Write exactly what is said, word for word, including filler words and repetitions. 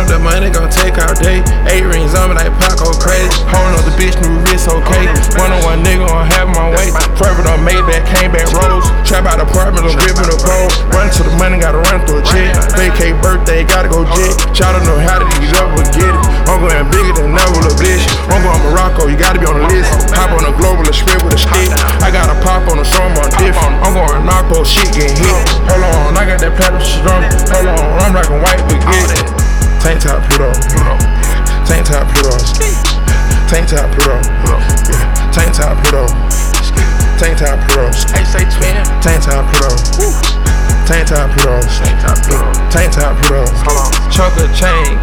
Count the money, gon' take all day. Eight rings on me like Paco crazy. Hold on the bitch, new wrist, okay. One on one nigga on half my way. Forever done made back, came back rolls. Trap out apartment, I'm gripping the pole. Run to the money, gotta run through a check. Vacate birthday, gotta go jet. Y'all don't know how to get up and get it. I'm going bigger than never, little bitch. I'm going Morocco, you gotta be on the list. Hop on the global, a script with a stick. I got a pop on the storm on different. I'm going narco, shit getting hit. Hold on, I got that platinum strong. Hold on, I'm rockin' white baguette. Tank top, Pluto. Tank top, Pluto. Tank top, Pluto. Tank top, Pluto. Tank top, Pluto. Tank top, Pluto. Tank top, Pluto. Tank top, Pluto. Tank top, Pluto. Choker chain.